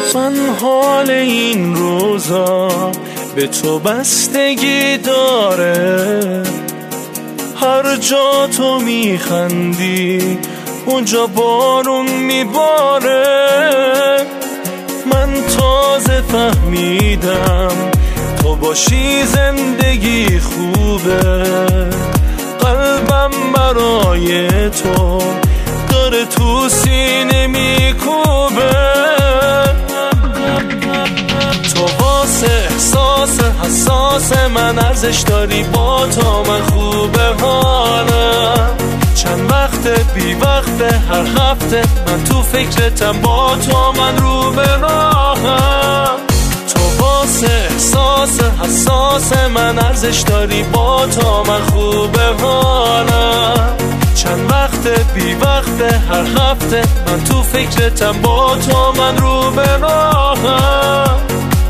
من حال این روزا به تو بستگی داره، هر جا تو میخندی اونجا بارون میباره. من تازه فهمیدم تو باشی زندگی خوبه، قلبم برای تو داره تو سینه میکوبه. تو واسه احساس حساس من ارزش داری، با تو من خوبه حالم. چند وقت بی وقت هر هفته من تو فکرتم، با تو من رو به راهم. تو واسه احساس حساس من ارزش داری، با تو من خوبه حالم. چند وقت بی وقت هر هفته من تو فکرتم، با تو من رو به راهم.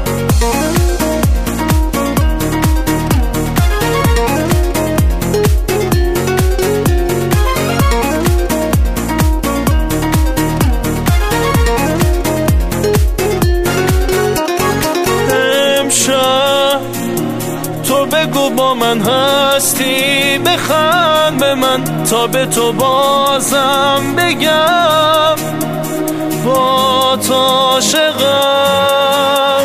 تو بگو با من هستی، بخند به من تا به تو بازم بگم. با تو عاشقم،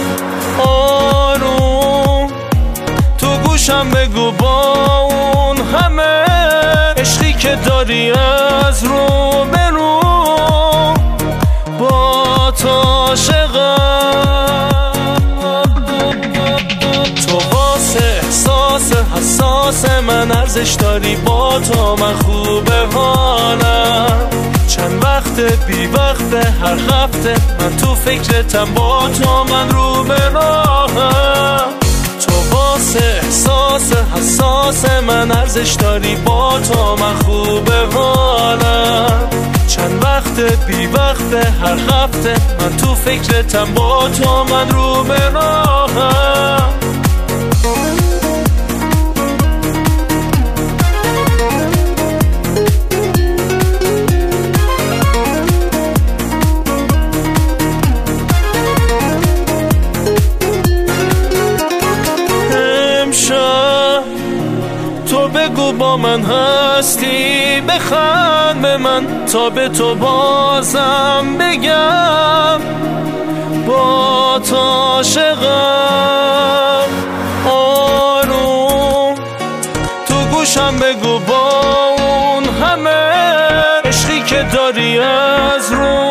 آروم تو گوشم بگو با اون همه عشقی که داری از رو به رو. با تو عاشقم، حساس من ارزش داری، با تو من خوبه حالم. چند وقت بی وقت هر هفته من تو فکرتم، با تو من رو به راهم. تو واسه احساس حساس من ارزش داری، با تو من خوبه حالم. چند وقت بی وقت هر هفته من تو فکرتم، با تو من رو به راهم. تو بگو با من هستی، بخند به من تا به تو بازم بگم. با تو عاشقم، آروم تو گوشم بگو با اون همه عشقی که داری از رو